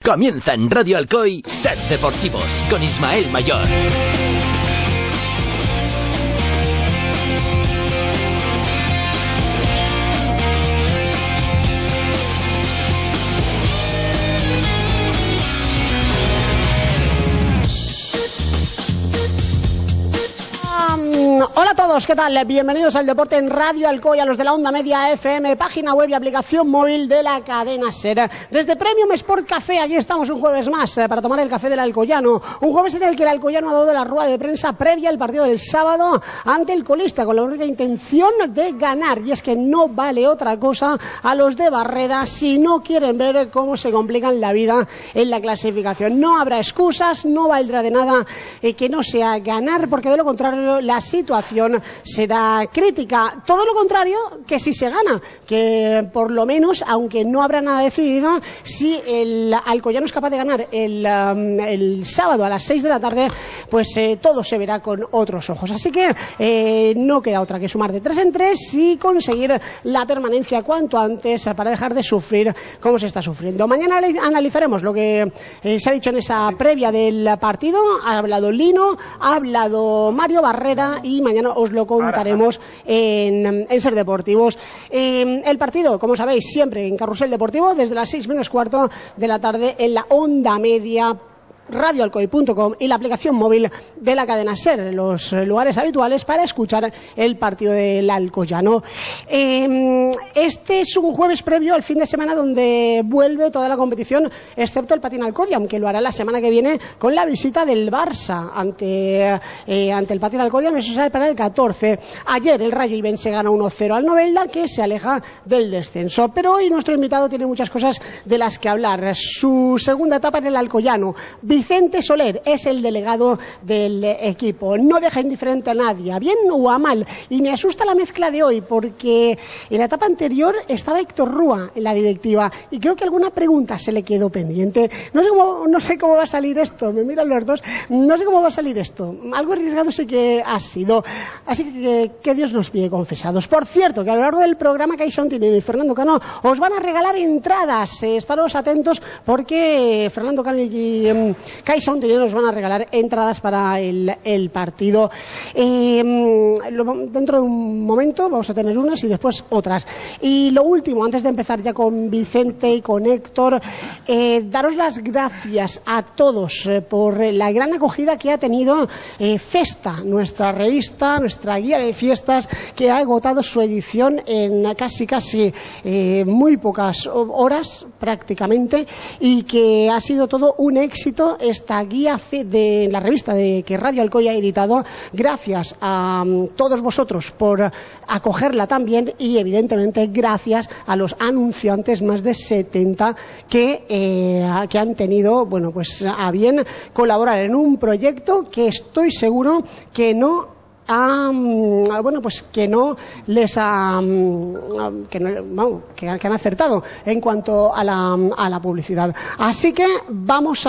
Comienza en Radio Alcoy Ser Deportivos con Ismael Mayor. Hola a todos, ¿qué tal? Bienvenidos al Deporte en Radio Alcoy, a los de la Onda Media FM, página web y aplicación móvil de la cadena SER. Desde Premium Sport Café, aquí estamos un jueves más para tomar el café del Alcoyano. Un jueves en el que el Alcoyano ha dado la rueda de prensa previa al partido del sábado ante el colista, con la única intención de ganar. Y es que no vale otra cosa a los de Barrera si no quieren ver cómo se complican la vida en la clasificación. No habrá excusas, no valdrá de nada que no sea ganar, porque de lo contrario la situación será crítica. Todo lo contrario que si se gana, que por lo menos, aunque no habrá nada decidido, si el Alcoyano es capaz de ganar el sábado a las 6 de la tarde, pues todo se verá con otros ojos. Así que no queda otra que sumar de 3 en 3 y conseguir la permanencia cuanto antes para dejar de sufrir como se está sufriendo. Mañana analizaremos lo que se ha dicho en esa previa del partido. Ha hablado Lino, ha hablado Mario Barrera y mañana os lo contaremos en Ser Deportivos. El partido, como sabéis, siempre en Carrusel Deportivo, desde las 6 menos cuarto de la tarde en la Onda Media, radioalcoy.com y la aplicación móvil de la cadena SER, los lugares habituales para escuchar el partido del Alcoyano. Este es un jueves previo al fin de semana donde vuelve toda la competición, excepto el Patín Alcodiam, que lo hará la semana que viene con la visita del Barça ante el Patín Alcodiam. Eso será para el 14. Ayer el Rayo Ibense gana 1-0 al Novelda, que se aleja del descenso. Pero hoy nuestro invitado tiene muchas cosas de las que hablar. Su segunda etapa en el Alcoyano. Vicente Soler es el delegado del equipo. No deja indiferente a nadie, a bien o a mal. Y me asusta la mezcla de hoy, porque en la etapa anterior estaba Héctor Rúa en la directiva y creo que alguna pregunta se le quedó pendiente. No sé cómo va a salir esto. Me miran los dos. No sé cómo va a salir esto. Algo arriesgado sí que ha sido. Así que Dios nos pide confesados. Por cierto, que a lo largo del programa Caixón Tineo y Fernando Cano os van a regalar entradas. Estaros atentos porque Fernando Cano y CaixaBank nos van a regalar entradas para el partido. Dentro de un momento vamos a tener unas y después otras. Y lo último, antes de empezar ya con Vicente y con Héctor, daros las gracias a todos por la gran acogida que ha tenido Festa, nuestra revista, nuestra guía de fiestas, que ha agotado su edición en casi muy pocas horas prácticamente, y que ha sido todo un éxito esta guía de la revista que Radio Alcoy ha editado. Gracias a todos vosotros por acogerla también, y evidentemente gracias a los anunciantes, más de 70 que han tenido, bueno, pues a bien colaborar en un proyecto que estoy seguro que no que han acertado en cuanto a la publicidad. Así que vamos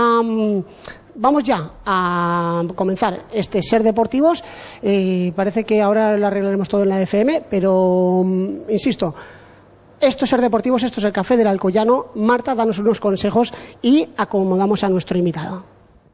ya a comenzar este Ser Deportivos. Parece que ahora lo arreglaremos todo en la FM, pero insisto, esto es Ser Deportivos, esto es el café del Alcoyano. Marta, danos unos consejos y acomodamos a nuestro invitado.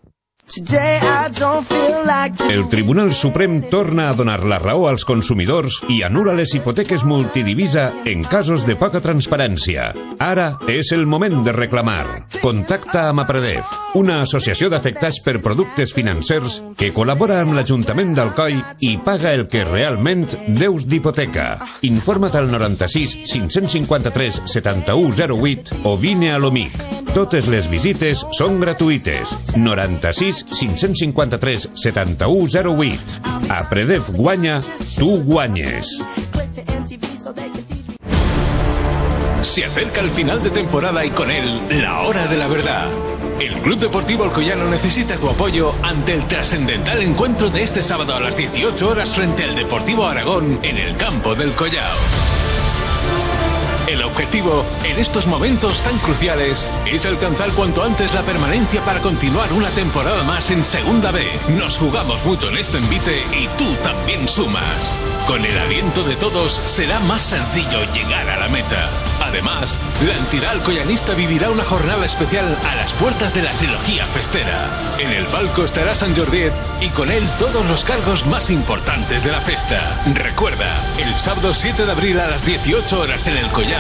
El Tribunal Suprem torna a donar la raó als consumidors i anul·la les hipoteques multidivisa en casos de poca transparència. Ara és el moment de reclamar. Contacta amb APREDEF, una associació d'afectats per productes financers que col·labora amb l'Ajuntament d'Alcoi i paga el que realment deus d'hipoteca. Informa't al 96 553 7108 o vine a l'OMIC. Totes les visites són gratuïtes. 96 553 7108. APREDEF guanya, tu guanyes. Se acerca el final de temporada y con él la hora de la verdad. El Club Deportivo Alcoyano necesita tu apoyo ante el trascendental encuentro de este sábado a las 18 horas frente al Deportivo Aragón en el campo del Collao. El objetivo, en estos momentos tan cruciales, es alcanzar cuanto antes la permanencia para continuar una temporada más en Segunda B. Nos jugamos mucho en este envite y tú también sumas. Con el aliento de todos será más sencillo llegar a la meta. Además, la entidad alcoyanista vivirá una jornada especial a las puertas de la trilogía festera. En el palco estará Sant Jordiet y con él todos los cargos más importantes de la festa. Recuerda, el sábado 7 de abril a las 18 horas en el Collao.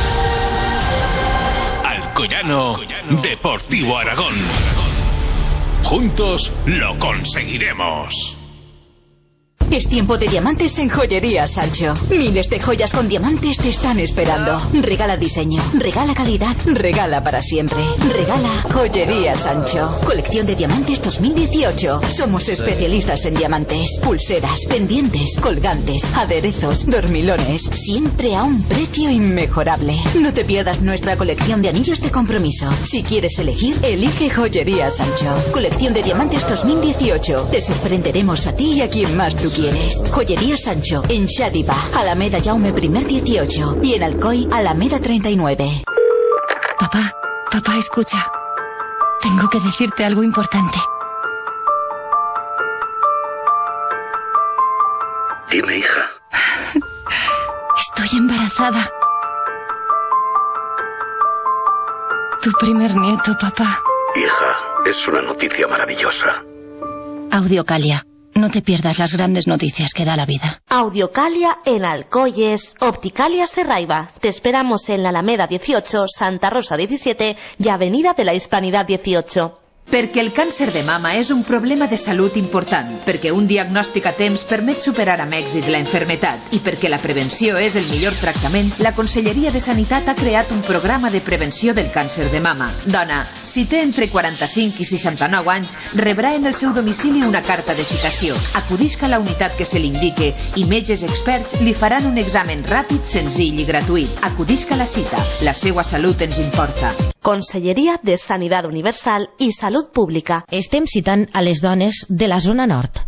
Alcoyano Deportivo Aragón. Juntos lo conseguiremos. Es tiempo de diamantes en Joyería Sancho. Miles de joyas con diamantes te están esperando. Regala diseño, regala calidad, regala para siempre. Regala Joyería Sancho. Colección de diamantes 2018. Somos especialistas en diamantes. Pulseras, pendientes, colgantes, aderezos, dormilones. Siempre a un precio inmejorable. No te pierdas nuestra colección de anillos de compromiso. Si quieres elegir, elige Joyería Sancho. Colección de diamantes 2018. Te sorprenderemos a ti y a quien más tú quieres. Joyería Sancho, en Xàtiva, Alameda Jaume I 18 y en Alcoy, Alameda 39. Papá, escucha. Tengo que decirte algo importante. Dime, hija. Estoy embarazada. Tu primer nieto, papá. Hija, es una noticia maravillosa. Audiocalia. No te pierdas las grandes noticias que da la vida. Audiocalia en Alcoyes, Opticalia Serraiva. Te esperamos en la Alameda 18, Santa Rosa 17 y Avenida de la Hispanidad 18. Perquè el càncer de mama és un problema de salut important, perquè un diagnòstic a temps permet superar amb èxit la malaltia i perquè la prevenció és el millor tractament, la Conselleria de Sanitat ha creat un programa de prevenció del càncer de mama. Dona, si té entre 45 i 69 anys, rebrà en el seu domicili una carta de citació. Acudisca a la unitat que se li indique i metges experts li faran un examen ràpid, senzill i gratuït. Acudisca a la cita. La seva salut ens importa. Conselleria de Sanitat Universal i Salut Pública. Estem citant a les dones de la zona nord.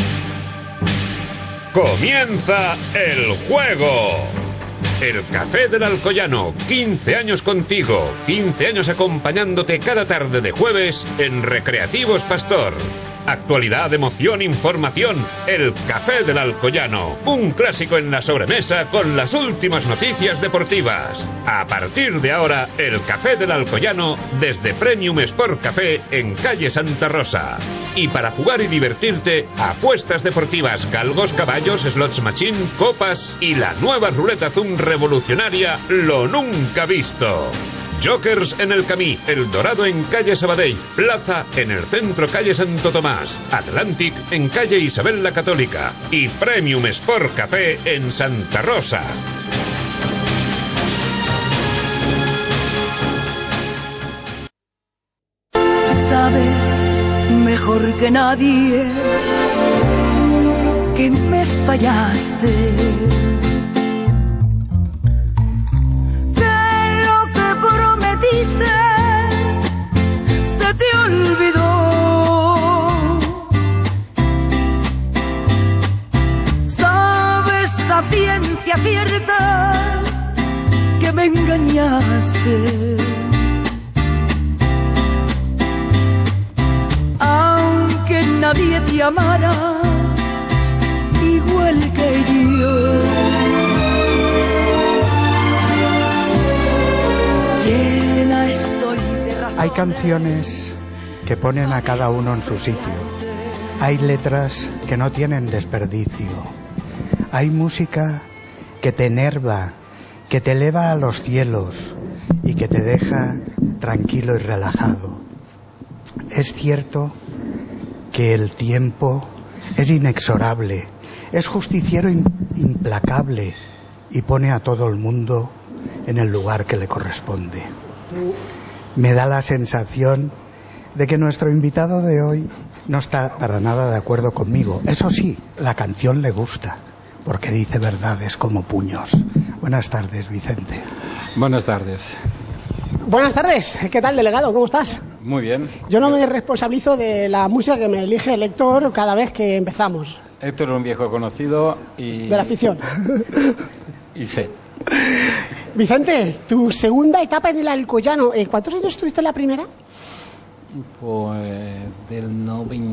¡Comienza el juego! El Café del Alcoyano, 15 años contigo, 15 años acompañándote cada tarde de jueves en Recreativos Pastor. Actualidad, emoción, información, el Café del Alcoyano, un clásico en la sobremesa con las últimas noticias deportivas. A partir de ahora, el Café del Alcoyano desde Premium Sport Café en calle Santa Rosa. Y para jugar y divertirte, apuestas deportivas, galgos, caballos, slots machine, copas y la nueva ruleta Zoom revolucionaria, lo nunca visto. Jokers en el Camí, El Dorado en calle Sabadell, Plaza en el centro calle Santo Tomás, Atlantic en calle Isabel la Católica y Premium Sport Café en Santa Rosa. Sabes mejor que nadie que me fallaste. Se te olvidó. Sabes a ciencia cierta que me engañaste. Aunque nadie te amara igual que yo. Hay canciones que ponen a cada uno en su sitio. Hay letras que no tienen desperdicio. Hay música que te enerva, que te eleva a los cielos y que te deja tranquilo y relajado. Es cierto que el tiempo es inexorable, es justiciero implacable y pone a todo el mundo en el lugar que le corresponde. Me da la sensación de que nuestro invitado de hoy no está para nada de acuerdo conmigo. Eso sí, la canción le gusta, porque dice verdades como puños. Buenas tardes, Vicente. Buenas tardes. Buenas tardes. ¿Qué tal, delegado? ¿Cómo estás? Muy bien. Yo no me responsabilizo de la música que me elige el Héctor cada vez que empezamos. Héctor es un viejo conocido y... de la afición. Y sé. Vicente, tu segunda etapa en el Alcoyano, ¿cuántos años estuviste en la primera? Pues del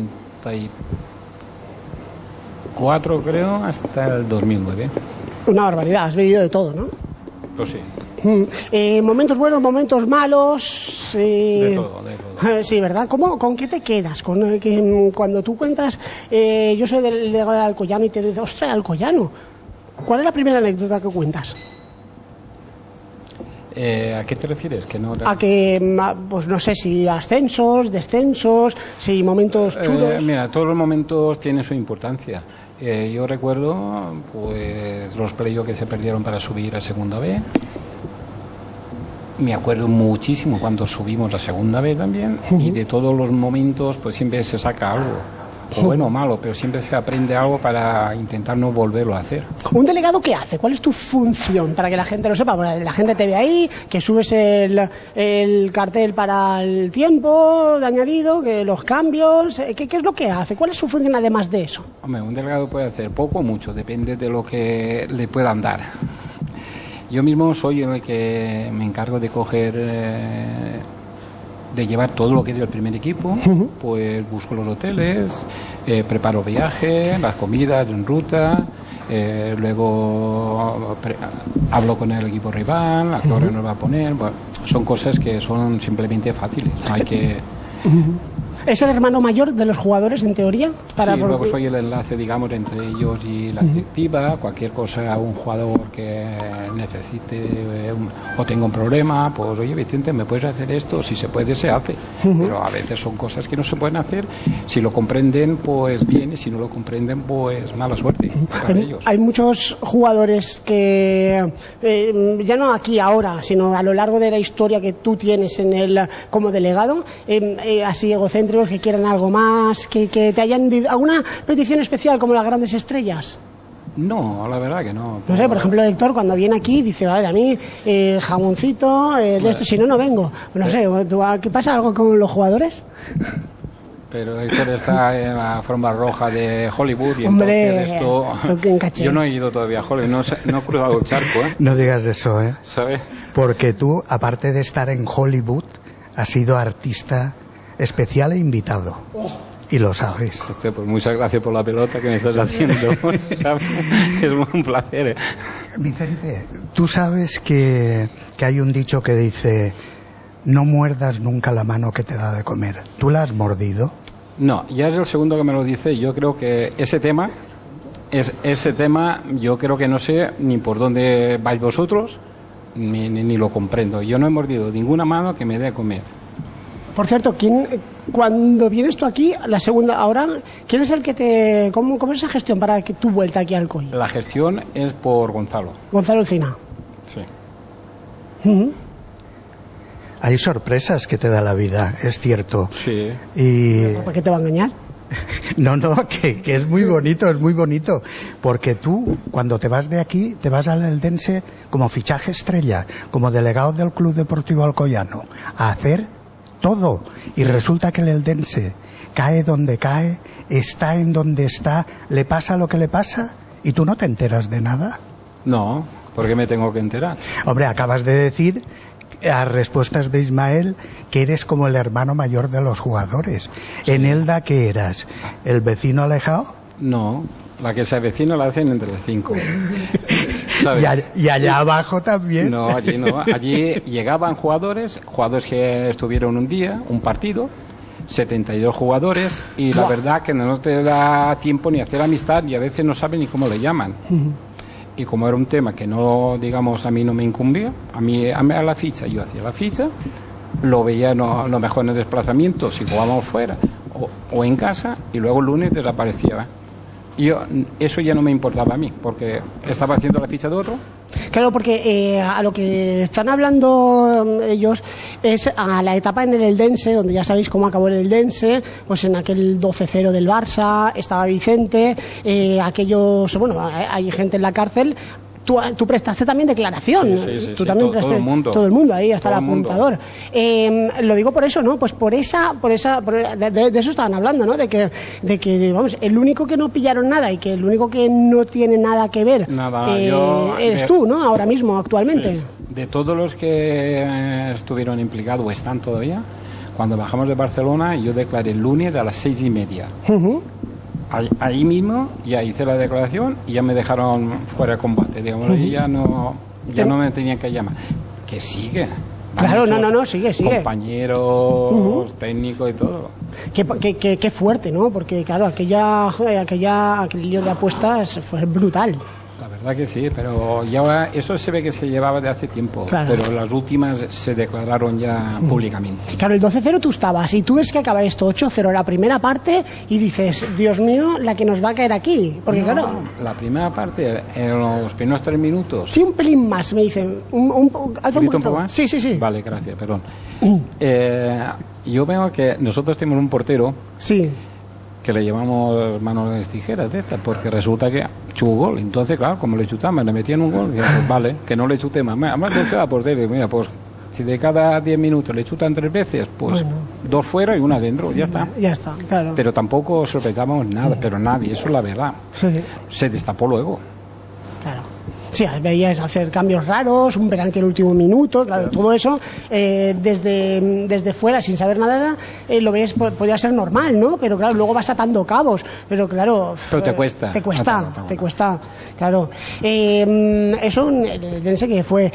94 creo hasta el 2009. Una barbaridad, has vivido de todo, ¿no? Pues sí. Momentos buenos, momentos malos. De todo. Sí, ¿verdad? ¿Con qué te quedas? Cuando tú cuentas, yo soy del Alcoyano y te dices, ostras, Alcoyano. ¿Cuál es la primera anécdota que cuentas? ¿A qué te refieres? A que, pues no sé, si ascensos, descensos, si momentos chulos. Mira, todos los momentos tienen su importancia. Yo recuerdo pues los playoffs que se perdieron para subir a segunda B. Me acuerdo muchísimo cuando subimos a segunda B también. Y de todos los momentos pues siempre se saca algo. O bueno o malo, pero siempre se aprende algo para intentar no volverlo a hacer. ¿Un delegado qué hace? ¿Cuál es tu función? Para que la gente lo sepa. Bueno, la gente te ve ahí, que subes el cartel para el tiempo de añadido, que los cambios. ¿Qué es lo que hace? ¿Cuál es su función además de eso? Hombre, un delegado puede hacer poco o mucho, depende de lo que le puedan dar. Yo mismo soy el que me encargo de coger... de llevar todo lo que es el primer equipo, pues busco los hoteles, preparo viaje, las comidas en ruta, luego hablo con el equipo rival, a qué hora nos va a poner. Bueno, son cosas que son simplemente fáciles, no hay que... ¿Es el hermano mayor de los jugadores, en teoría? Luego soy el enlace, digamos, entre ellos y la directiva. Cualquier cosa, un jugador que necesite o tenga un problema, pues oye, Vicente, ¿me puedes hacer esto? Si se puede, se hace. Pero a veces son cosas que no se pueden hacer. Si lo comprenden, pues bien, y si no lo comprenden, pues mala suerte para ellos. Hay muchos jugadores que, ya no aquí ahora, sino a lo largo de la historia que tú tienes como delegado, así egocéntrico, que quieran algo más, que te hayan alguna petición especial como las grandes estrellas. No, la verdad que no. No sé, por ejemplo, Héctor cuando viene aquí dice, a ver, a mí el jamoncito, esto, si no vengo. No sé, ¿qué pasa algo con los jugadores? Pero Héctor está en la forma roja de Hollywood y hombre, entonces esto... Yo no he ido todavía a Hollywood, no he cruzado el charco, ¿eh? No digas eso, ¿eh? ¿Sabes? Porque tú, aparte de estar en Hollywood, has sido artista especial e invitado. Y lo sabes. Pues muchas gracias por la pelota que me estás haciendo. Es un placer. Vicente, tú sabes que hay un dicho que dice: no muerdas nunca la mano que te da de comer. ¿Tú la has mordido? No, ya es el segundo que me lo dice. Yo creo que ese tema, yo creo que no sé ni por dónde vais vosotros, ni lo comprendo. Yo no he mordido ninguna mano que me dé de comer. Por cierto, cuando vienes tú aquí, la segunda, ahora, ¿quién es el que ¿cómo es esa gestión para que tu vuelta aquí al COI? La gestión es por Gonzalo. Gonzalo Encina. Sí. Hay sorpresas que te da la vida, es cierto. Sí. Y... ¿Por qué te va a engañar? No, que es muy bonito, porque tú, cuando te vas de aquí, te vas al Eldense como fichaje estrella, como delegado del Club Deportivo Alcoyano, a hacer todo, y resulta que el Eldense cae donde cae, está en donde está, le pasa lo que le pasa, y tú no te enteras de nada. No, ¿por qué me tengo que enterar? Hombre, acabas de decir a respuestas de Ismael que eres como el hermano mayor de los jugadores. Sí. ¿En Elda qué eras? ¿El vecino alejado? No, la que se avecina la hacen entre 5. ¿Y allá abajo también? No, allí no. Allí llegaban jugadores que estuvieron un partido, 72 jugadores, y la verdad que no te da tiempo ni hacer amistad y a veces no saben ni cómo le llaman. Y como era un tema que no, digamos, a mí no me incumbía, a la ficha, yo hacía la ficha, lo veía lo mejor en el desplazamiento, si jugábamos fuera o en casa, y luego el lunes desaparecía. Eso ya no me importaba a mí, porque estaba haciendo la ficha de otro. Claro, porque a lo que están hablando ellos es a la etapa en el Eldense, donde ya sabéis cómo acabó el Eldense, pues en aquel 12-0 del Barça, estaba Vicente, hay gente en la cárcel. Tú prestaste también declaración. Sí, tú también todo el mundo. Todo el mundo ahí, hasta todo el apuntador. Lo digo por eso, ¿no? Pues de eso estaban hablando, ¿no? De que, vamos, el único que no pillaron nada y que el único que no tiene nada que ver eres tú, ¿no? Ahora mismo, actualmente. Sí. De todos los que estuvieron implicados o están todavía, cuando bajamos de Barcelona, yo declaré el lunes a las 6:30. Ahí mismo ya hice la declaración y ya me dejaron fuera de combate, digamos, y ya no me tenían que llamar. Que sigue. Claro, no, sigue. Compañeros, técnicos y todo. Qué fuerte, ¿no? Porque, claro, aquel lío de apuestas fue brutal. La verdad que sí, pero ya eso se ve que se llevaba de hace tiempo, claro. Pero las últimas se declararon ya públicamente. Claro, el 12-0 tú estabas y tú ves que acaba esto 8-0 la primera parte y dices, Dios mío, la que nos va a caer aquí. Porque claro, la primera parte, en los primeros 3 minutos. Sí, un pelín más, me dicen. ¿Un poco más? Sí. Vale, gracias, perdón. Yo veo que nosotros tenemos un portero. Sí. Que le llamamos manos de tijeras de estas, porque resulta que chutó gol. Entonces, claro, como le chutamos, le metían un gol, pues vale, que no le chute más. Además, no queda portero. Mira, pues si de cada 10 minutos le chutan 3 veces, pues 2 fuera y 1 adentro, ya está. Ya está, claro. Pero tampoco sospechábamos nada, pero nadie, eso es la verdad. Sí. Se destapó luego. Claro. Sí, veías hacer cambios raros, un penalti en el último minuto, claro, todo eso desde fuera, sin saber nada, lo ves, podía ser normal, ¿no? Pero claro, luego vas atando cabos, pero claro... Pero te cuesta. Te cuesta, claro. Eso, dense que fue...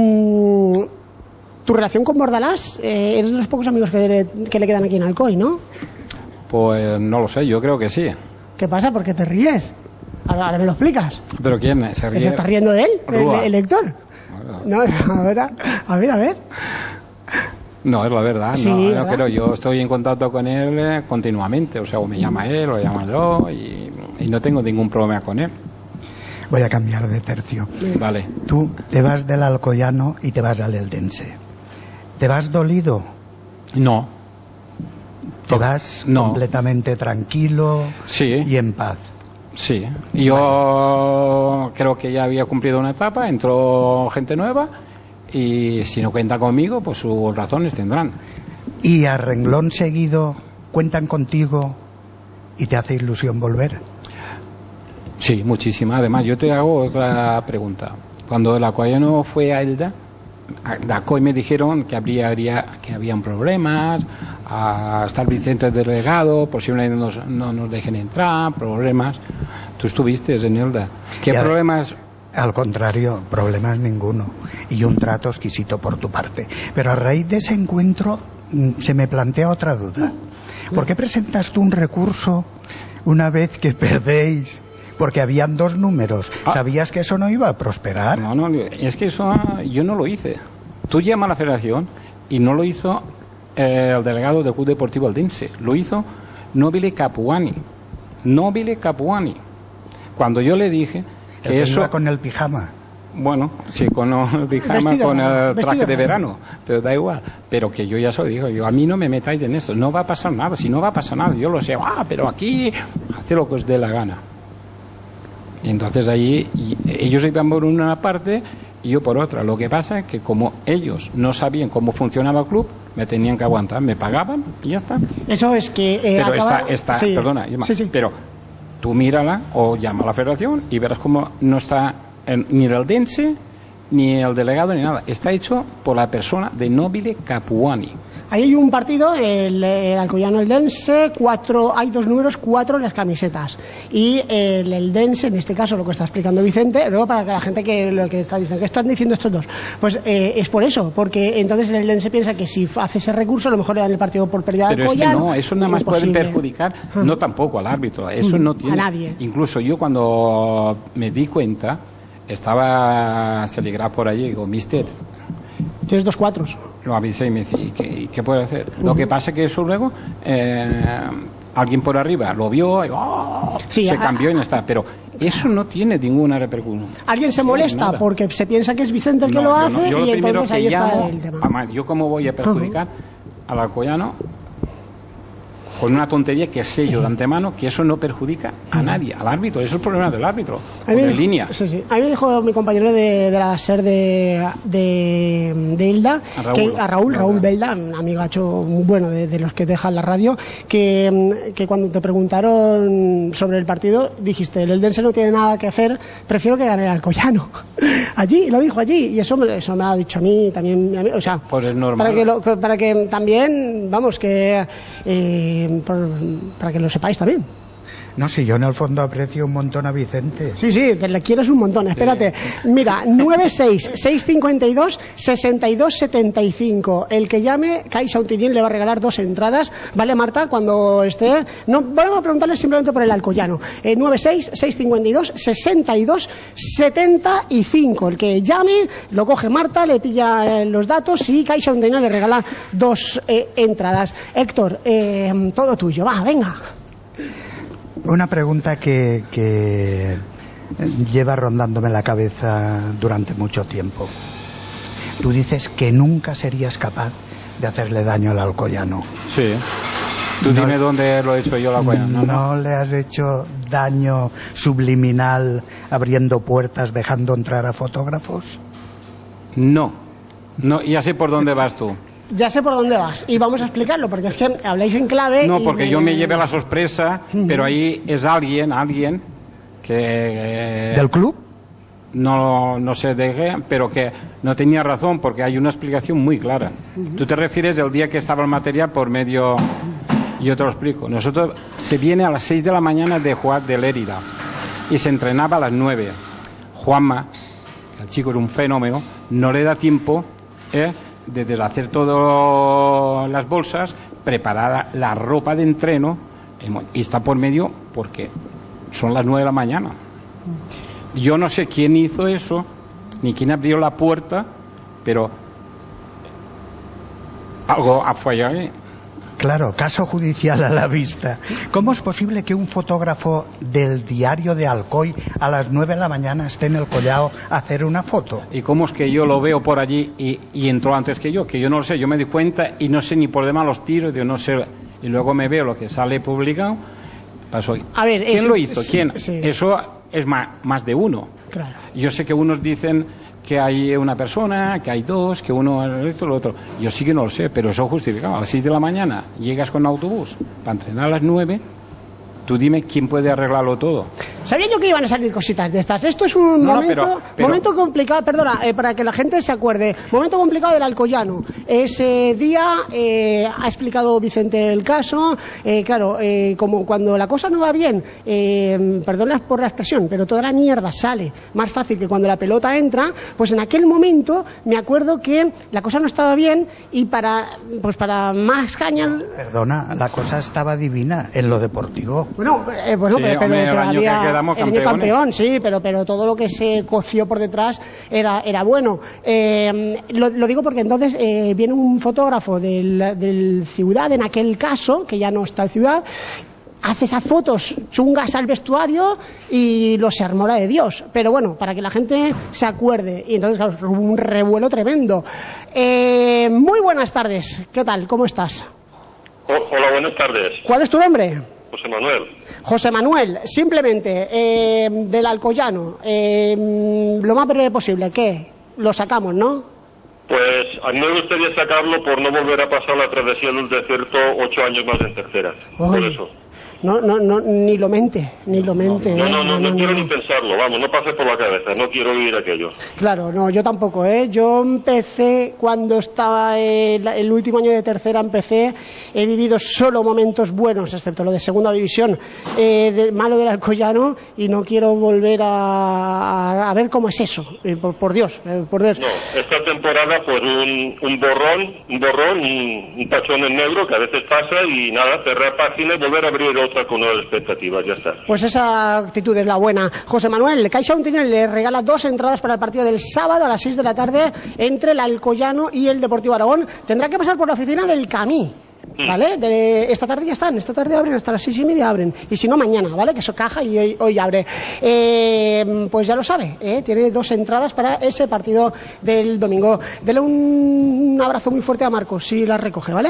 ¿Tu relación con Bordalás? Eres de los pocos amigos que le quedan aquí en Alcoy, ¿no? Pues no lo sé, yo creo que sí. ¿Qué pasa? ¿Por qué te ríes? Ahora me lo explicas. ¿Pero quién se ríe? ¿Se está riendo de él? ¿El Héctor? No, a ver. No, es la verdad. Sí, no, ¿verdad? Pero yo estoy en contacto con él continuamente. O sea, o me llama él, o llama yo, y no tengo ningún problema con él. Voy a cambiar de tercio. Vale. Tú te vas del Alcoyano y te vas al Eldense. ¿Te vas dolido? No. ¿Te vas completamente tranquilo y en paz? Sí, yo creo que ya había cumplido una etapa, entró gente nueva y si no cuenta conmigo, pues sus razones tendrán. ¿Y a renglón seguido cuentan contigo y te hace ilusión volver? Sí, muchísima. Además, yo te hago otra pregunta. Cuando el Alcoyano fue a Elda, de Alcoy me dijeron que habían problemas, hasta el Vicente delegado, posiblemente no nos dejen entrar, problemas. Tú estuviste en Elda. ¿Qué problemas? Al contrario, problemas ninguno. Y un trato exquisito por tu parte. Pero a raíz de ese encuentro se me plantea otra duda. ¿Por qué presentas tú un recurso una vez que perdéis? Porque habían 2 números. ¿Sabías que eso no iba a prosperar? No, es que eso yo no lo hice. Tú llamas a la federación y no lo hizo el delegado del Club Deportivo Eldense. Lo hizo Nobile Capuani. Cuando yo le dije que eso... iba con el pijama. Bueno, sí, con el pijama, con el traje de verano, pero da igual. Pero que yo ya se lo digo, a mí no me metáis en eso, no va a pasar nada. Si no va a pasar nada, yo lo sé, pero aquí hace lo que os dé la gana. Y entonces allí ellos iban por una parte y yo por otra. Lo que pasa es que como ellos no sabían cómo funcionaba el club, me tenían que aguantar, me pagaban y ya está. Eso es que pero perdona, pero tú mírala o llama a la federación y verás cómo no está ni el Eldense ni el delegado ni nada. Está hecho por la persona de Nobile Capuani. Ahí hay un partido, el Alcoyano Eldense, hay 2 números, 4 en las camisetas. Y el Eldense, en este caso lo que está explicando Vicente, luego para que la gente lo que está diciendo, ¿qué están diciendo estos dos? Pues es por eso, porque entonces el Eldense piensa que si hace ese recurso, a lo mejor le dan el partido por pérdida al Alcoyano. Pero es que no, eso nada más puede perjudicar, no tampoco al árbitro, eso no tiene. A nadie. Incluso yo cuando me di cuenta, estaba Seligraf por allí y digo, mister, tienes 2 4s. Lo avisé y me decía, ¿qué puede hacer? Lo que pasa es que eso luego alguien por arriba lo vio y se cambió y no está. Pero eso no tiene ninguna repercusión. Alguien se molesta porque se piensa que es Vicente el que lo hace y entonces ahí está el tema. Además, ¿yo cómo voy a perjudicar al Alcoyano? con una tontería que sé yo de antemano que eso no perjudica a nadie, al árbitro. Eso es el problema del árbitro, de línea. Sí, sí. A mí me dijo mi compañero de la SER de Elda, a Raúl Belda, un amigacho muy bueno de los que dejan la radio, que cuando te preguntaron sobre el partido dijiste: el Eldense no tiene nada que hacer, prefiero que gane el Alcoyano. Allí, lo dijo allí, y eso me lo ha dicho a mí también, o sea, pues es normal. Para que también, vamos, que para que lo sepáis también. No, si yo en el fondo aprecio un montón a Vicente. Sí, te le quieres un montón, espérate. Mira, 96-652-6275. El que llame, Caixa Ontinyent le va a regalar 2 entradas. ¿Vale, Marta? Cuando esté... No, vamos a preguntarle simplemente por el Alcoyano. 96-652-6275. El que llame, lo coge Marta, le pilla los datos y Caixa Ontinyent le regala 2 entradas. Héctor, todo tuyo. Va, venga. Una pregunta que lleva rondándome la cabeza durante mucho tiempo. Tú dices que nunca serías capaz de hacerle daño al Alcoyano. Sí. Tú dime dónde lo he hecho yo al Alcoyano. ¿No le has hecho daño subliminal abriendo puertas, dejando entrar a fotógrafos? No, ya sé por dónde vas tú. Ya sé por dónde vas y vamos a explicarlo, porque es que habláis en clave. No, porque yo me llevé la sorpresa, pero ahí es alguien que... ¿Del club? No sé de qué, pero que no tenía razón, porque hay una explicación muy clara. Tú te refieres al día que estaba el material por medio... Yo te lo explico. Nosotros se viene a las 6 de la mañana de jugar de Lérida y se entrenaba a las 9. Juanma, el chico es un fenómeno, no le da tiempo de deshacer todas las bolsas, preparar la ropa de entreno, y está por medio porque son las 9 de la mañana. Yo no sé quién hizo eso, ni quién abrió la puerta, pero algo ha fallado ahí. Claro, caso judicial a la vista. ¿Cómo es posible que un fotógrafo del diario de Alcoy a las 9 de la mañana esté en el Collao a hacer una foto? ¿Y cómo es que yo lo veo por allí y entró antes que yo? Que yo no lo sé, yo me di cuenta y no sé ni por demás los tiros, yo no sé, y luego me veo lo que sale publicado. Pasó. A ver, ¿quién lo hizo? ¿Quién? Sí. Eso es más de uno. Claro. Yo sé que unos dicen que hay una persona, que hay dos, que uno esto, lo otro. Yo sí que no lo sé, pero eso justificado. A las 6 de la mañana llegas con autobús para entrenar a las 9. Tú dime quién puede arreglarlo todo. Sabía yo que iban a salir cositas de estas. Esto es un momento complicado, perdona, para que la gente se acuerde. Momento complicado del Alcoyano. Ese día ha explicado Vicente el caso. Claro, como cuando la cosa no va bien, perdona por la expresión, pero toda la mierda sale más fácil que cuando la pelota entra. Pues en aquel momento me acuerdo que la cosa no estaba bien y para más caña. Perdona, la cosa estaba divina en lo deportivo. Bueno, sí, pero había el campeón, sí, pero todo lo que se coció por detrás era bueno. Lo digo porque entonces viene un fotógrafo del Ciudad, en aquel caso, que ya no está el Ciudad, hace esas fotos chungas al vestuario y se armó la de Dios. Pero bueno, para que la gente se acuerde. Y entonces, claro, hubo un revuelo tremendo. Muy buenas tardes. ¿Qué tal? ¿Cómo estás? Hola, buenas tardes. ¿Cuál es tu nombre? José Manuel. José Manuel, simplemente, del Alcoyano, lo más breve posible, ¿qué? Lo sacamos, ¿no? Pues a mí me gustaría sacarlo por no volver a pasar la travesía del desierto 8 años más en tercera. Por eso. No, ni lo mente. No quiero ni pensarlo, vamos, no pase por la cabeza, no quiero vivir aquello. Claro, no, yo tampoco, Yo empecé cuando estaba el último año de tercera, he vivido solo momentos buenos, excepto lo de segunda división, malo del Alcoyano, y no quiero volver a ver cómo es eso, por Dios. No, esta temporada pues un borrón, un tachón en negro que a veces pasa y nada, cerrar página y volver a abrir otra con nuevas expectativas, ya está. Pues esa actitud es la buena. José Manuel, Caixa Ontinyent le regala 2 entradas para el partido del sábado a las 6 de la tarde entre el Alcoyano y el Deportivo Aragón. Tendrá que pasar por la oficina del Camí, ¿vale? Esta tarde ya están, esta tarde abren, hasta las 6:30 abren, y si no mañana, ¿vale? Que eso caja y hoy abre. Pues ya lo sabe, tiene 2 entradas para ese partido del domingo. Dele un abrazo muy fuerte a Marcos, si las recoge, ¿vale?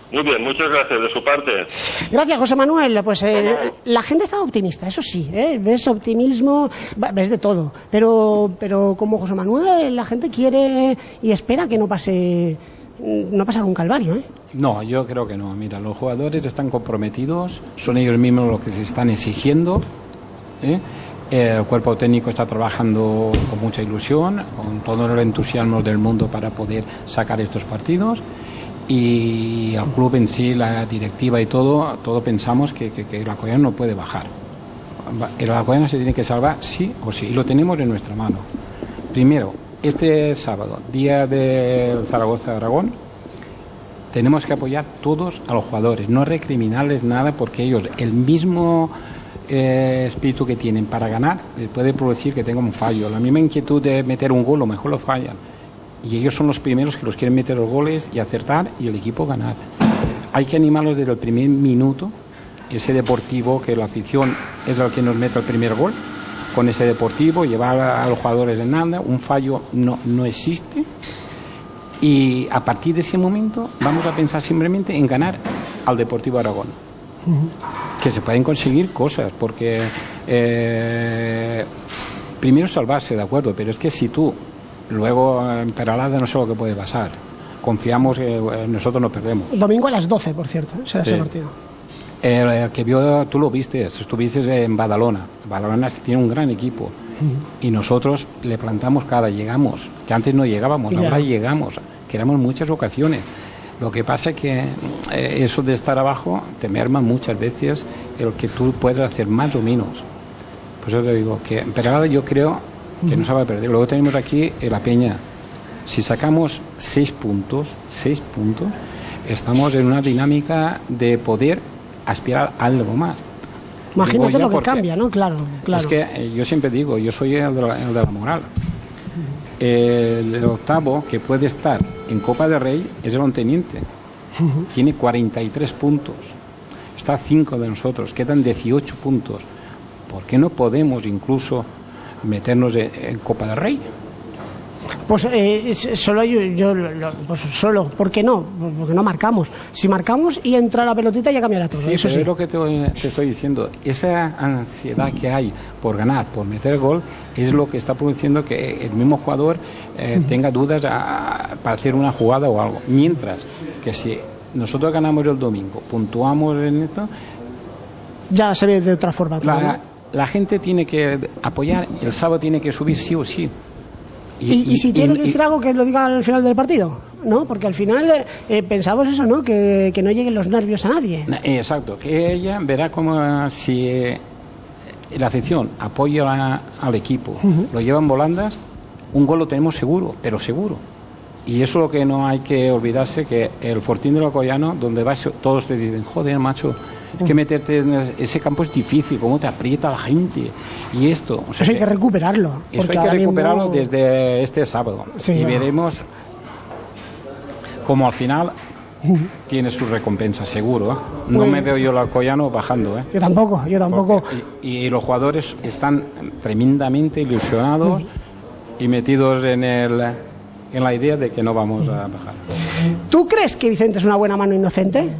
Muy bien, muchas gracias de su parte. Gracias, José Manuel. Pues la gente está optimista, eso sí, ves optimismo, ves de todo, pero como José Manuel, la gente quiere y espera que no pase algún calvario, ¿eh? No, yo creo que no. Mira, los jugadores están comprometidos, son ellos mismos los que se están exigiendo, ¿eh? El cuerpo técnico está trabajando con mucha ilusión, con todo el entusiasmo del mundo para poder sacar estos partidos. Y al club en sí, la directiva y todo pensamos que el Alcoyano no puede bajar. El Alcoyano se tiene que salvar sí o sí, y lo tenemos en nuestra mano. Primero, este sábado, día del Zaragoza-Aragón, tenemos que apoyar todos a los jugadores, no recriminarles nada, porque ellos, el mismo espíritu que tienen para ganar, les puede producir que tengan un fallo. La misma inquietud de meter un gol, o mejor lo fallan. Y ellos son los primeros que los quieren meter los goles y acertar, y el equipo ganar. Hay que animarlos desde el primer minuto, ese deportivo, que la afición es la que nos mete el primer gol, con ese deportivo, llevar a los jugadores en nada, un fallo no existe, y a partir de ese momento vamos a pensar simplemente en ganar al Deportivo Aragón. Que se pueden conseguir cosas, porque primero salvarse, de acuerdo, pero es que si tú luego en Peralada no sé lo que puede pasar. Confiamos que nosotros no perdemos. Domingo a las 12, por cierto, será ese partido. El que vio, tú lo viste, estuviste en Badalona. Badalona tiene un gran equipo. Y nosotros le plantamos cara, llegamos, que antes no llegábamos, ahora llegamos, que éramos muchas ocasiones. Lo que pasa es que eso de estar abajo te merma muchas veces el que tú puedes hacer más o menos. Por eso te digo que en Peralada yo creo que no se va a perder. Luego tenemos aquí la Peña. Si sacamos 6 puntos, estamos en una dinámica de poder aspirar a algo más. Imagínate lo que cambia, ¿no? Claro. Es que yo siempre digo, yo soy el de la moral. El octavo que puede estar en Copa del Rey es el Onteniente. Tiene 43 puntos. Está a 5 de nosotros. Quedan 18 puntos. ¿Por qué no podemos incluso meternos en Copa del Rey? Pues solo, ¿por qué no? Porque no marcamos. Si marcamos y entra la pelotita ya cambiará todo. Sí, eso pero es lo que te estoy diciendo. Esa ansiedad que hay por ganar, por meter el gol, es lo que está produciendo que el mismo jugador tenga dudas para hacer una jugada o algo. Mientras que si nosotros ganamos el domingo, puntuamos en esto, ya se ve de otra forma. La gente tiene que apoyar, el sábado tiene que subir sí o sí. Y si tiene que decir algo, que lo diga al final del partido, ¿no? Porque al final pensamos eso, ¿no? Que no lleguen los nervios a nadie. Exacto, que ella verá como si la afición apoya al equipo, lo llevan volandas, un gol lo tenemos seguro, pero seguro. Y eso es lo que no hay que olvidarse, que el Fortín del Alcoyano, donde vas, todos te dicen, joder, macho, es que meterte en ese campo es difícil, cómo te aprieta la gente. Y esto... O sea, eso hay que recuperarlo. Eso hay que recuperarlo desde este sábado. Sí, y veremos cómo al final tiene su recompensa, seguro. No me veo yo el Alcoyano bajando. Yo tampoco. Y los jugadores están tremendamente ilusionados y metidos en la idea de que no vamos a bajar. ¿Tú crees que Vicente es una buena mano inocente?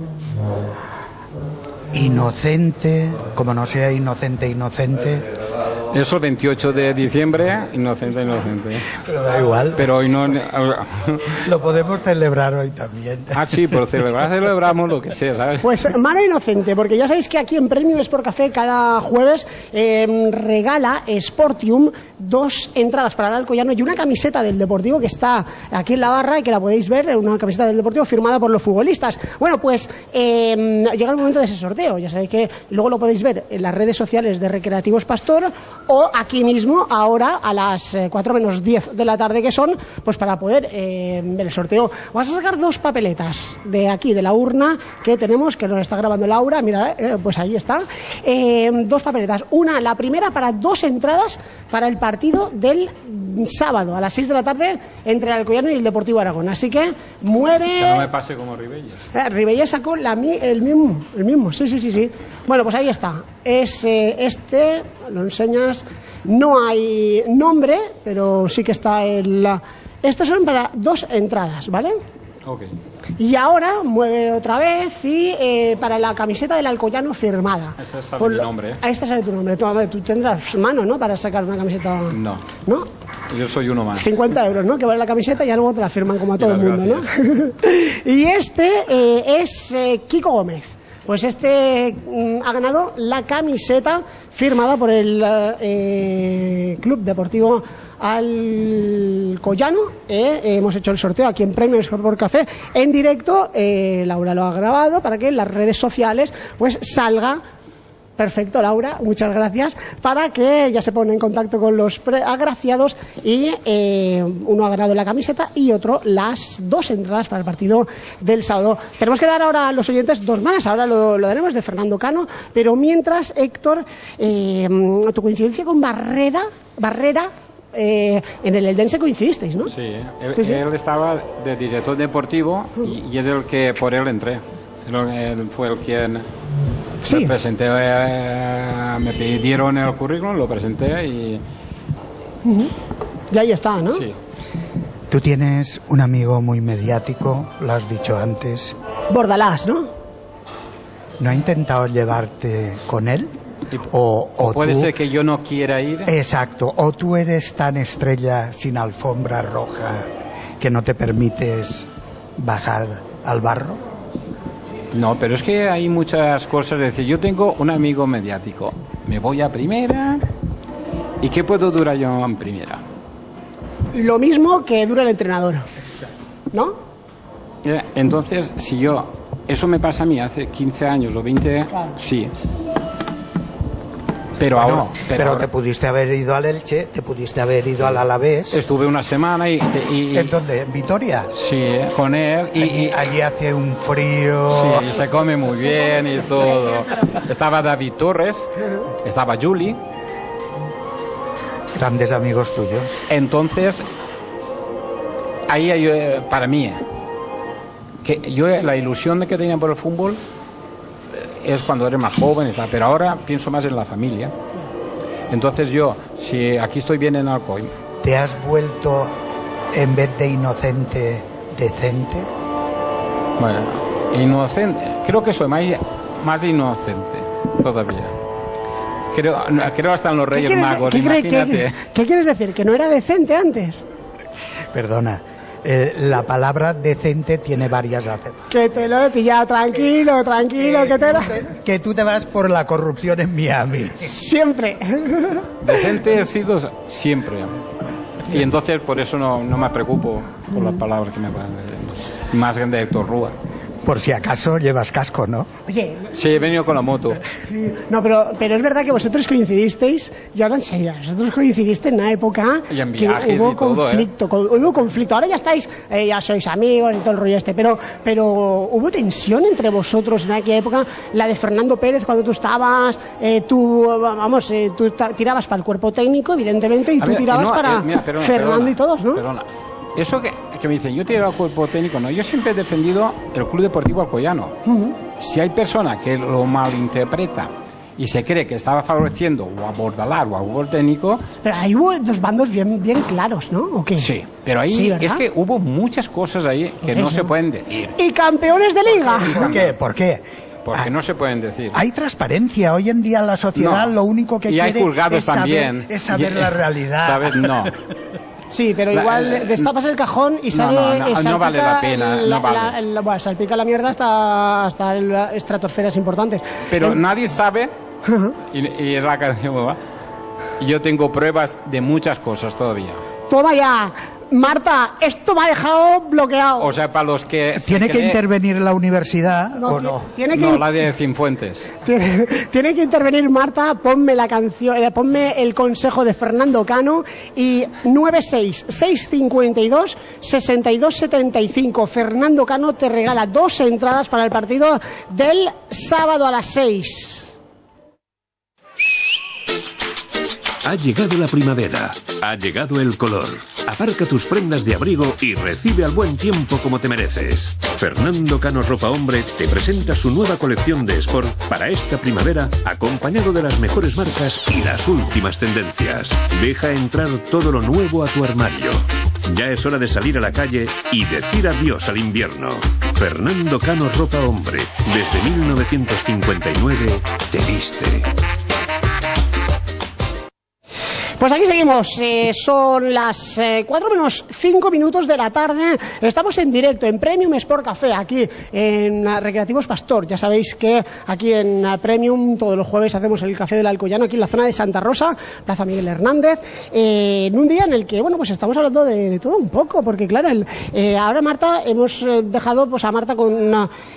Inocente, como no sea inocente. Eso el 28 de diciembre, inocente. Pero da igual. Pero hoy no... Lo podemos celebrar hoy también. Sí, por celebramos lo que sea, ¿sabes? Pues mano inocente, porque ya sabéis que aquí en Premium Sport Café cada jueves regala Sportium 2 entradas para el Alcoyano y una camiseta del Deportivo que está aquí en la barra y que la podéis ver, una camiseta del Deportivo firmada por los futbolistas. Bueno, pues llega el momento de ese sorteo. Ya sabéis que luego lo podéis ver en las redes sociales de Recreativos Pastor o aquí mismo ahora a las 4 menos 10 de la tarde que son, pues para poder ver el sorteo. Vamos a sacar 2 papeletas de aquí, de la urna que tenemos, que nos está grabando Laura, mira, pues ahí está, 2 papeletas, la primera para 2 entradas para el partido del sábado a las 6 de la tarde entre el Alcoyano y el Deportivo Aragón, así que mueve... Que no me pase como Ribelles. Ribelles sacó el mismo, sí. Bueno, pues ahí está, es lo enseñas, no hay nombre, pero sí que está Estas son para 2 entradas, ¿vale? Ok. Y ahora mueve otra vez y para la camiseta del Alcoyano firmada. Ese sale mi nombre. Este sale tu nombre. Tú tendrás mano, ¿no? Para sacar una camiseta. No. ¿No? Yo soy uno más. 50 euros, ¿no? Que vale la camiseta y luego te la firman como a todo el mundo, gracias. ¿no? Y este es Kiko Gómez. Pues este ha ganado la camiseta firmada por el Club Deportivo Alcoyano. Hemos hecho el sorteo aquí en Premios por Café en directo. Laura lo ha grabado para que en las redes sociales pues salga. Perfecto, Laura, muchas gracias. Para que ya se pone en contacto con los agraciados y uno ha ganado la camiseta y otro las 2 entradas para el partido del sábado. Tenemos que dar ahora a los oyentes 2 más. Ahora lo daremos de Fernando Cano, pero mientras, Héctor, tu coincidencia con Barrera, en el Eldense coincidisteis, ¿no? Sí, Sí. Él estaba de director deportivo y es el que por él entré. Él fue el quien me presenté, me pidieron el currículum, lo presenté y... Y ahí está, ¿no? Sí. Tú tienes un amigo muy mediático, lo has dicho antes. Bordalás, ¿no? ¿No ha intentado llevarte con él? O puede tú... ser que yo no quiera ir. Exacto, o tú eres tan estrella sin alfombra roja que no te permites bajar al barro. No, pero es que hay muchas cosas. Es decir, yo tengo un amigo mediático, me voy a primera. ¿Y qué puedo durar yo en primera? Lo mismo que dura el entrenador, ¿no? Entonces, si yo... Eso me pasa a mí hace 15 años o 20, claro. Sí. Pero bueno, ahora... Pero te pudiste haber ido al Elche, te pudiste haber ido al Alavés. Estuve una semana y ¿En dónde? ¿En Vitoria? Sí, con él. Allí hace un frío... Sí, y se come muy bien y todo. Estaba David Torres, estaba Juli. Grandes amigos tuyos. Entonces, ahí hay, para mí, que yo la ilusión que tenía por el fútbol es cuando eres más joven y tal, pero ahora pienso más en la familia. Entonces yo, si aquí estoy bien en Alcoy. ¿Te has vuelto, en vez de inocente, decente? Bueno, inocente, creo que soy más inocente todavía. Creo hasta en los Reyes Magos, imagínate. ¿Qué quieres decir? ¿Que no era decente antes? Perdona, la palabra decente tiene varias acepciones. Que te lo he pillado, tranquilo, que tú te vas por la corrupción en Miami. Siempre. Decente he sido siempre. Y entonces por eso no me preocupo por las palabras que me van a decir. Más grande de Héctor Rúa. Por si acaso llevas casco, ¿no? Oye... Sí, he venido con la moto. Sí. No, pero es verdad que vosotros coincidisteis, y ahora en serio, vosotros coincidisteis en una época y en que hubo conflicto, hubo conflicto. Ahora ya estáis, ya sois amigos y todo el rollo este, pero hubo tensión entre vosotros en aquella época, la de Fernando Pérez cuando tú estabas, tú tirabas para el cuerpo técnico, evidentemente, y tú tirabas para Fernando y todos, ¿no? Perdona. Eso que me dicen, yo tiraba cuerpo técnico, no, yo siempre he defendido el Club Deportivo Alcoyano. Si hay persona que lo malinterpreta y se cree que estaba favoreciendo o a Bordalás o a un técnico... Pero ahí hubo 2 bandos bien claros, ¿no? ¿O qué? Sí, pero ahí sí, es que hubo muchas cosas ahí que no se pueden decir. ¡Y campeones de liga! ¿Por qué? Porque no se pueden decir. Hay transparencia. Hoy en día la sociedad lo único que quiere es saber la realidad. ¿Sabes? No. Sí, pero igual destapas el cajón y sale... No vale la pena, no vale. Bueno, salpica la mierda hasta estratosferas importantes. Pero nadie sabe, y es la canción, yo tengo pruebas de muchas cosas todavía. ¡Toma ya! Marta, esto me ha dejado bloqueado. O sea, para los que... ¿Tiene que intervenir la universidad o no? No, la de Cienfuentes. Tiene que intervenir Marta, ponme la canción, ponme el consejo de Fernando Cano y 96-652-6275. Fernando Cano te regala 2 entradas para el partido del sábado a las 6. Ha llegado la primavera, ha llegado el color. Aparca tus prendas de abrigo y recibe al buen tiempo como te mereces. Fernando Cano Ropa Hombre te presenta su nueva colección de sport para esta primavera, acompañado de las mejores marcas y las últimas tendencias. Deja entrar todo lo nuevo a tu armario. Ya es hora de salir a la calle y decir adiós al invierno. Fernando Cano Ropa Hombre. Desde 1959 te viste. Pues aquí seguimos, son las 4 menos 5 minutos de la tarde, estamos en directo en Premium Sport Café, aquí en Recreativos Pastor. Ya sabéis que aquí en Premium todos los jueves hacemos el Café del Alcoyano, aquí en la zona de Santa Rosa, Plaza Miguel Hernández, en un día en el que, bueno, pues estamos hablando de todo un poco, porque claro, ahora Marta, hemos dejado pues a Marta con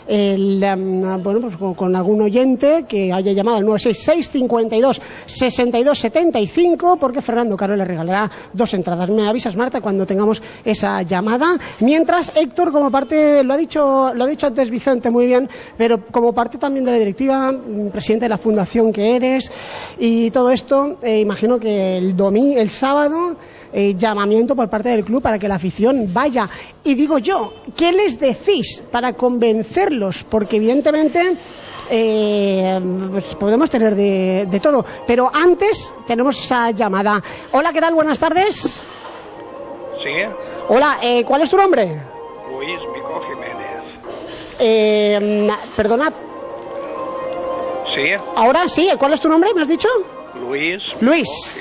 con algún oyente que haya llamado al 966 52 62 75, porque Fernando Cano le regalará 2 entradas. Me avisas, Marta, cuando tengamos esa llamada. Mientras, Héctor, como parte, lo ha dicho antes Vicente muy bien, pero como parte también de la directiva, presidente de la fundación que eres, y todo esto, imagino que el sábado, llamamiento por parte del club para que la afición vaya. Y digo yo, ¿qué les decís para convencerlos? Porque evidentemente pues podemos tener de todo, pero antes tenemos esa llamada. Hola, ¿qué tal? Buenas tardes. Sí. Hola, ¿cuál es tu nombre? Luis Mico Jiménez. Perdona. Sí. Ahora sí, ¿cuál es tu nombre? ¿Me has dicho? Luis,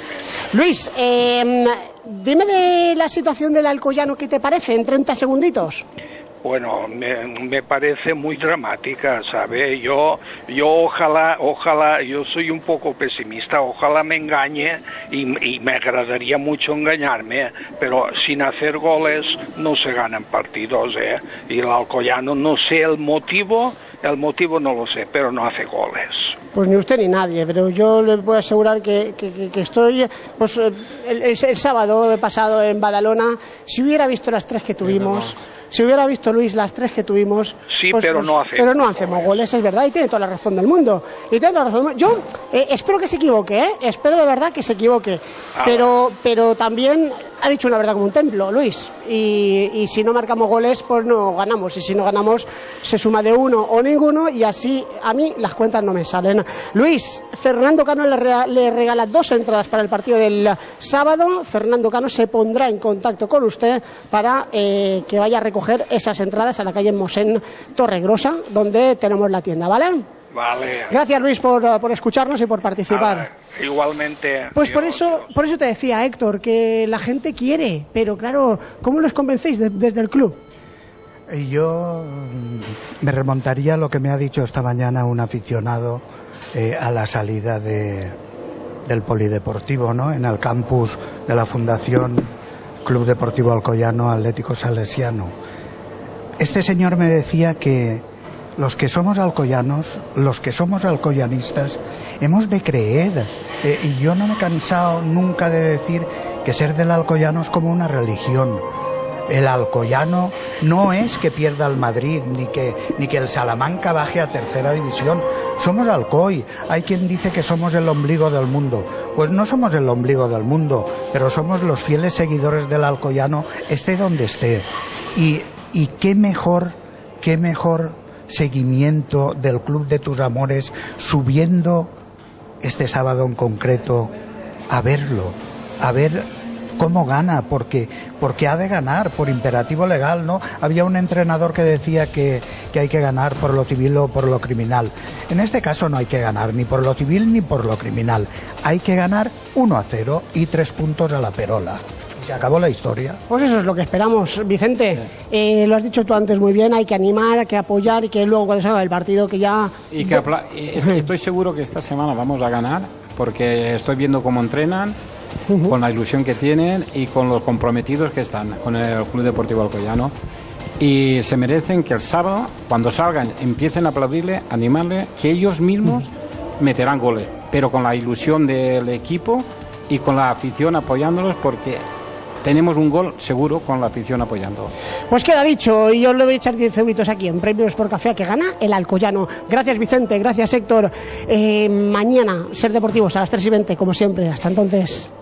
dime de la situación del Alcoyano, ¿qué te parece? En 30 segunditos. Bueno, me parece muy dramática, ¿sabe? Yo ojalá, yo soy un poco pesimista, ojalá me engañe y me agradaría mucho engañarme, pero sin hacer goles no se ganan partidos, ¿eh? Y el Alcoyano, no sé el motivo no lo sé, pero no hace goles. Pues ni usted ni nadie, pero yo le puedo asegurar que estoy, pues el sábado pasado en Badalona, si hubiera visto las 3 que tuvimos... Si hubiera visto, Luis, las 3 que tuvimos... Sí, pues, pero no hacemos goles, es verdad, y tiene toda la razón del mundo. Yo espero que se equivoque, espero de verdad que se equivoque. Pero también ha dicho una verdad como un templo, Luis. Y si no marcamos goles, pues no ganamos. Y si no ganamos, se suma de 1 o ninguno, y así a mí las cuentas no me salen. Luis, Fernando Cano le regala 2 entradas para el partido del sábado. Fernando Cano se pondrá en contacto con usted para que vaya a recoger esas entradas a la calle Mosén Torregrosa, donde tenemos la tienda, ¿vale? Vale. Gracias, Luis, por escucharnos y por participar. Igualmente. Pues por eso te decía, Héctor, que la gente quiere, pero claro, ¿cómo los convencéis desde el club? Yo me remontaría a lo que me ha dicho esta mañana un aficionado a la salida del polideportivo, ¿no? En el campus de la Fundación Club Deportivo Alcoyano Atlético Salesiano. Este señor me decía que los que somos alcoyanos, los que somos alcoyanistas, hemos de creer. Y yo no me he cansado nunca de decir que ser del Alcoyano es como una religión. El Alcoyano no es que pierda el Madrid, ni que el Salamanca baje a tercera división. Somos Alcoy. Hay quien dice que somos el ombligo del mundo. Pues no somos el ombligo del mundo, pero somos los fieles seguidores del Alcoyano, esté donde esté. Y qué mejor seguimiento del Club de tus Amores, subiendo este sábado en concreto a verlo, a ver cómo gana, porque ha de ganar por imperativo legal, ¿no? Había un entrenador que decía que hay que ganar por lo civil o por lo criminal. En este caso no hay que ganar ni por lo civil ni por lo criminal. Hay que ganar 1-0 y 3 puntos a la perola. Y se acabó la historia. Pues eso es lo que esperamos, Vicente. Lo has dicho tú antes muy bien, hay que animar, hay que apoyar, y que luego cuando salga el partido que ya... Estoy seguro que esta semana vamos a ganar, porque estoy viendo cómo entrenan, con la ilusión que tienen y con los comprometidos que están con el Club Deportivo Alcoyano, y se merecen que el sábado, cuando salgan, empiecen a aplaudirle, animarle, que ellos mismos meterán goles, pero con la ilusión del equipo y con la afición apoyándolos, porque tenemos un gol seguro con la afición apoyando. Pues queda dicho, y yo le voy a echar 10 euritos aquí en Premios por Café, que gana el Alcoyano. Gracias, Vicente, gracias, Héctor. Mañana, Ser Deportivos a las 3:20, como siempre. Hasta entonces.